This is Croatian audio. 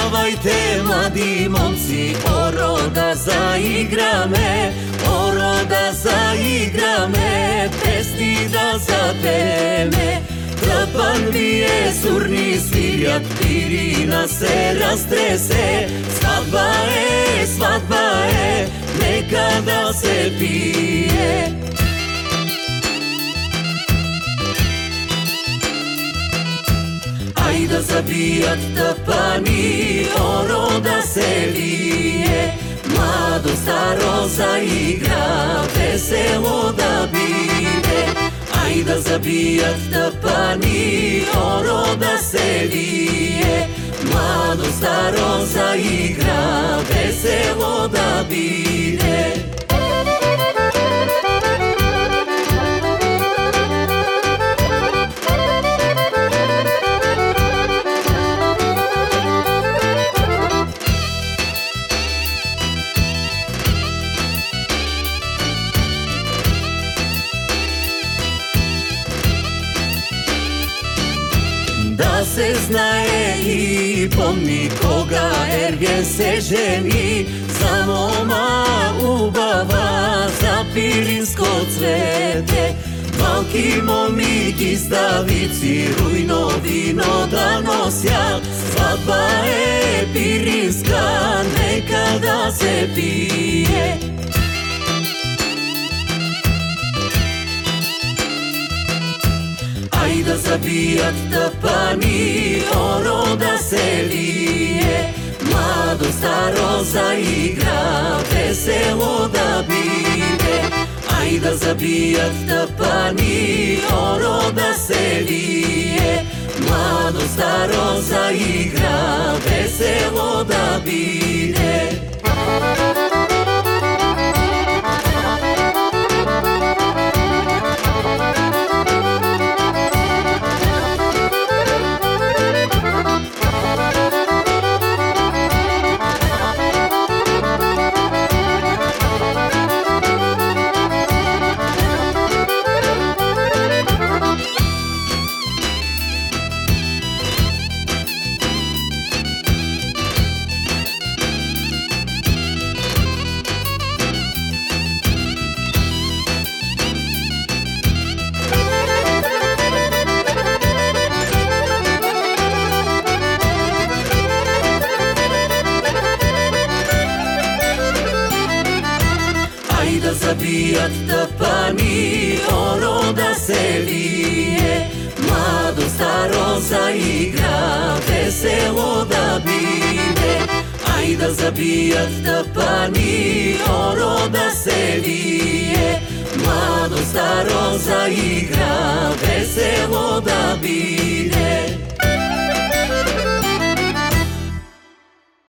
Pjevajte mladi momci, oroda zaigra me, oroda zaigra me, pesni da zapeme. Trpan bije, surni svirjat, pirina se rastrese. Svadba je, neka da se pije. Ajda zabijat tapani, oroda se vije. Mlado staro zaigra, veselo da bide. Ajda zabijat tapani, oroda se vije. Mlado staro zaigra, veselo da bide. Da se znaje i pomni koga ergen se ženi. Za moma ubava, za pirinsko cvete. Malki momik iz Davici, rujno vino da nosja. Svadba je pirinska, neka da se pije. Ajda zabijat tapani, oroda se vije. Mlado staro zaigra, veselo da bide. Ajda zabijat tapani, oroda se vije. Mlado staro zaigra, veselo da bide. Ajda zabijat tapani, oroda se vije. Mlado staro zaigra, veselo da bide. Ajda zabijat tapani, oroda se vije. Mlado staro zaigra, veselo da bide.